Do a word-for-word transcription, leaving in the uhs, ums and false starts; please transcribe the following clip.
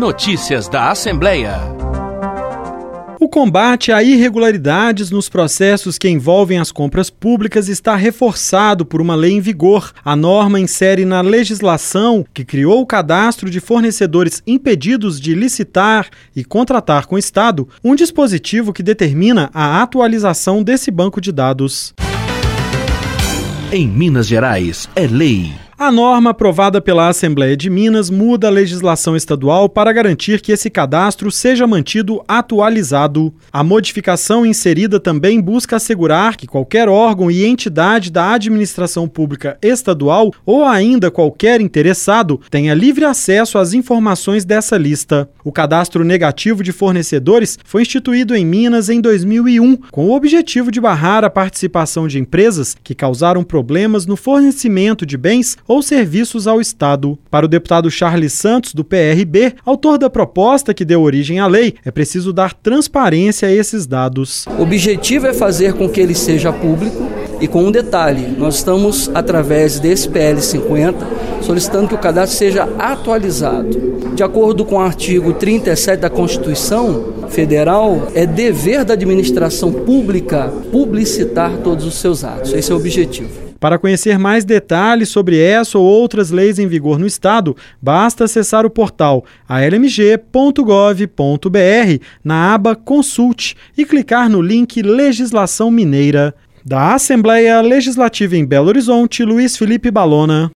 Notícias da Assembleia. O combate a irregularidades nos processos que envolvem as compras públicas está reforçado por uma lei em vigor. A norma insere na legislação que criou o cadastro de fornecedores impedidos de licitar e contratar com o Estado um dispositivo que determina a atualização desse banco de dados. Em Minas Gerais, é lei. A norma aprovada pela Assembleia de Minas muda a legislação estadual para garantir que esse cadastro seja mantido atualizado. A modificação inserida também busca assegurar que qualquer órgão e entidade da administração pública estadual ou ainda qualquer interessado tenha livre acesso às informações dessa lista. O cadastro negativo de fornecedores foi instituído em Minas em dois mil e um, com o objetivo de barrar a participação de empresas que causaram problemas no fornecimento de bens ou serviços ao Estado. Para o deputado Charles Santos, do P R B, autor da proposta que deu origem à lei, é preciso dar transparência a esses dados. O objetivo é fazer com que ele seja público e com um detalhe, nós estamos, através desse P L cinquenta, solicitando que o cadastro seja atualizado. De acordo com o artigo trinta e sete da Constituição Federal, é dever da administração pública publicitar todos os seus atos. Esse é o objetivo. Para conhecer mais detalhes sobre essa ou outras leis em vigor no Estado, basta acessar o portal a l m g ponto gov ponto b r na aba Consulte e clicar no link Legislação Mineira. Da Assembleia Legislativa em Belo Horizonte, Luiz Felipe Balona.